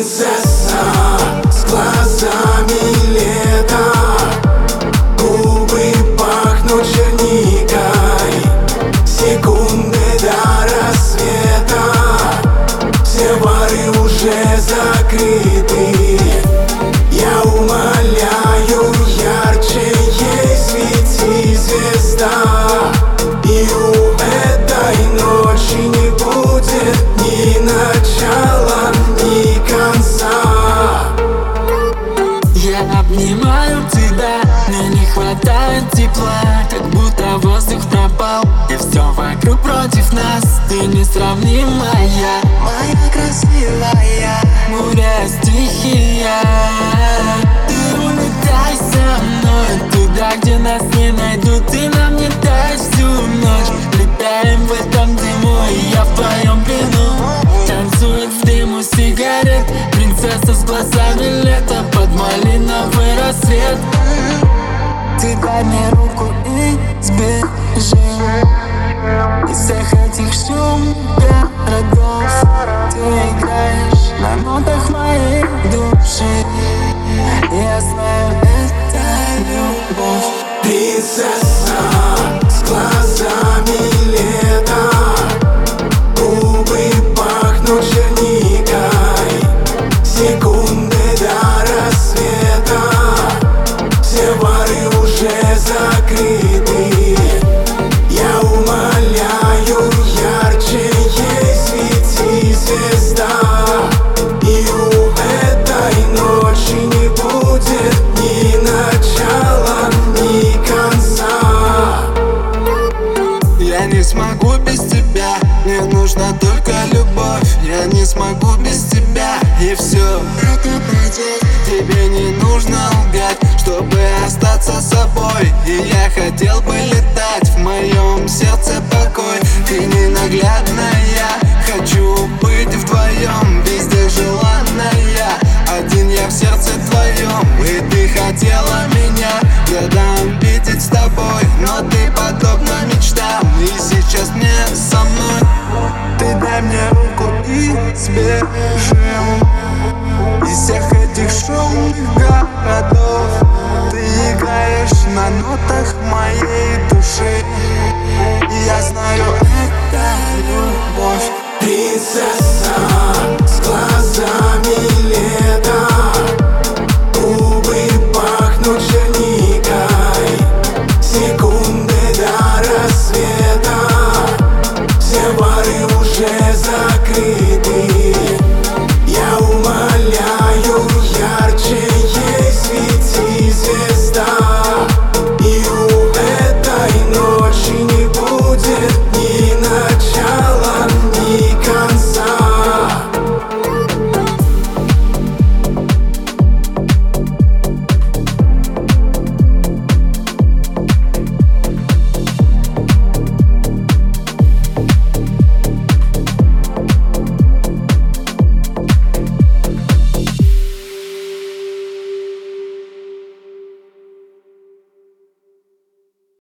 Принцесса с глазами лета, губы пахнут черникой, секунды до рассвета, все бары уже закрыты. Я умоляю, ярче ей свети, звезда, и у этой ночи не будет ни начала, ни конца. Я обнимаю тебя, мне не хватает тепла, как будто воздух пропал, и все вокруг против нас. Ты несравнимая, моя красивая, буря стихия. Ты улетай со мной туда, где нас не найдут, ты нам не дай всю ночь. Летаем в этом дыму, и я в твоем плену. Танцует в дыму сигарет принцесса с глазами лета под малиновый рассвет. Ты дай мне руку и сбежим из всех этих шум городов. Ты играешь на нотах моей души, я знаю, это любовь. Принцесса с глазами лета, губы пахнут черникой, секунды до рассвета, все бары уже закрыты. Я умоляю, ярче ей свети, звезда, и у этой ночи не будет ни начала, ни конца. Я не смогу без тебя, мне нужна только любовь. Я не смогу без тебя, и все. Тебе не нужно лгать, чтобы остаться собой. И я хотел бы летать, в моем сердце покой. Ты ненаглядная, хочу быть вдвоем везде.